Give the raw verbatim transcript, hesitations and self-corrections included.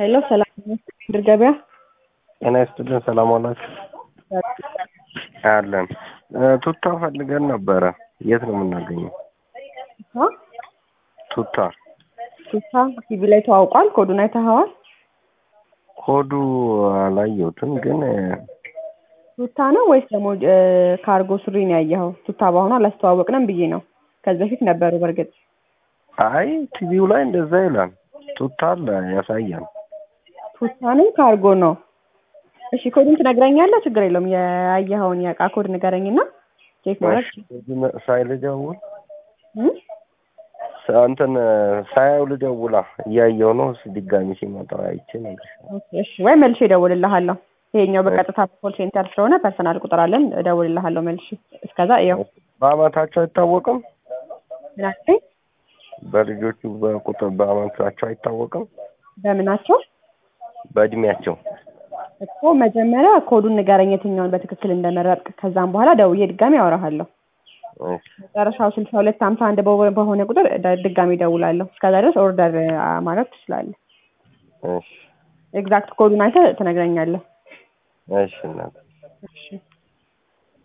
ሄሎ ሰላም ምድር ገበያ እኔ ስቱደንት ሰላም ዋላችሁ አለን ቱታ ፈልገን ነበረ የት ነው የምናገኘው አ ቱታ ቱታ ቲቪ ላይ ተዋውቋል ኮዱን አይተኸዋል ኮዱ አላየሁትም ግን ቱታ ነው ወይስ ደግሞ ካርጎ ሱሪ ነው ያየኸው ቱታ ባሆነ አላስተዋወቅንም ብዬ ነው ከዚህ በፊት ነበሩ በርግጥ አይ ቲቪው ላይ እንደዛ ይላል ቱታ አለ ያሳያል ቱታ ነው ካርጎ ነው እሺ ኮዱን ትነግረኛለህ ችግር የለውም ያየኸውን ያቃ ኮድ ንገረኝና ቼክ ማለት ሳይልደውል አንተን ሳይው ልደውላ እያየሁ ነው ድጋሚ ሲመጣ አይቼ ነገር እሺ ወይ መልሼ እደውልልሃለሁ ይሄኛው በቀጥታ ኮል ሴንተር ስለሆነ ፐርሰናል ቁጥር አለን እደውልልሃለሁ መልሼ እስከዛ ይኸው በአመታቸው አይታወቅም ምናምን በልጆቹ በቁጥር በአመታቸው አይታወቅም በምናቸው በእድሜያቸው እኮ መጀመሪያ ኮዱን ንገረኝ የትኛውን በትክክል እንደመረጥክ ከዛም በኋላ ደውዬ ድጋሚ አወራሃለሁ መጨረሻው ስልሳ ሁለት ሃምሳ አንድ በሆነ ቁጥር ድጋሚ ደውላለሁ እስከዛ ድረስ ኦርደር ማድረግ ትችላለህ እሺ ኤግዛክት ኮዱን አይተህ ትነግረኛለህ እሺ እናት እሺ